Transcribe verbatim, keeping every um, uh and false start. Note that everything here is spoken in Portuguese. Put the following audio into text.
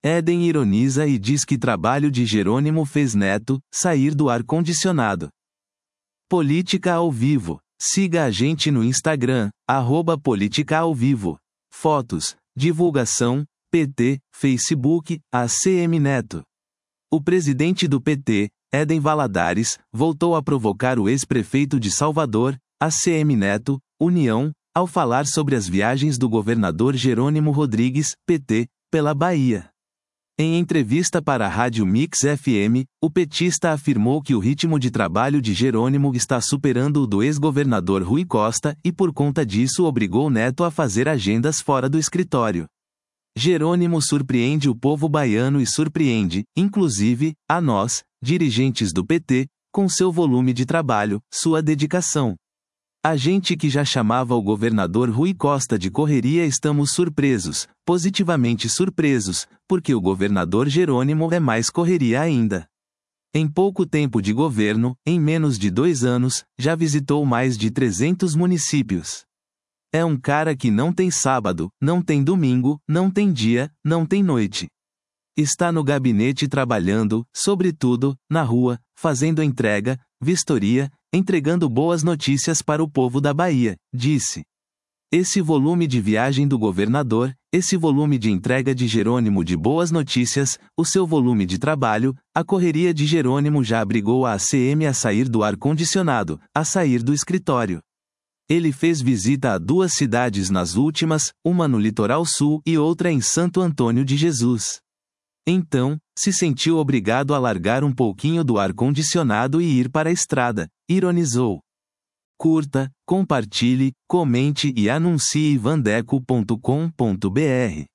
Éden ironiza e diz que trabalho de Jerônimo fez Neto sair do ar-condicionado. Política ao vivo. Siga a gente no Instagram, arroba Política ao Vivo. Fotos, divulgação, P T, Facebook, A C M Neto. O presidente do P T, Éden Valadares, voltou a provocar o ex-prefeito de Salvador, A C M Neto, União, ao falar sobre as viagens do governador Jerônimo Rodrigues, P T, pela Bahia. Em entrevista para a Rádio Mix F M, o petista afirmou que o ritmo de trabalho de Jerônimo está superando o do ex-governador Rui Costa e por conta disso obrigou Neto a fazer agendas fora do escritório. Jerônimo surpreende o povo baiano e surpreende, inclusive, a nós, dirigentes do P T, com seu volume de trabalho, sua dedicação. A gente que já chamava o governador Rui Costa de correria estamos surpresos, positivamente surpresos, porque o governador Jerônimo é mais correria ainda. Em pouco tempo de governo, em menos de dois anos, já visitou mais de trezentos municípios. É um cara que não tem sábado, não tem domingo, não tem dia, não tem noite. Está no gabinete trabalhando, sobretudo, na rua, fazendo entrega, vistoria, entregando boas notícias para o povo da Bahia, disse. Esse volume de viagem do governador, esse volume de entrega de Jerônimo de boas notícias, o seu volume de trabalho, a correria de Jerônimo já obrigou a A C M a sair do ar-condicionado, a sair do escritório. Ele fez visita a duas cidades nas últimas, uma no litoral sul e outra em Santo Antônio de Jesus. Então, se sentiu obrigado a largar um pouquinho do ar-condicionado e ir para a estrada, ironizou. Curta, compartilhe, comente e anuncie vandeco ponto com ponto br.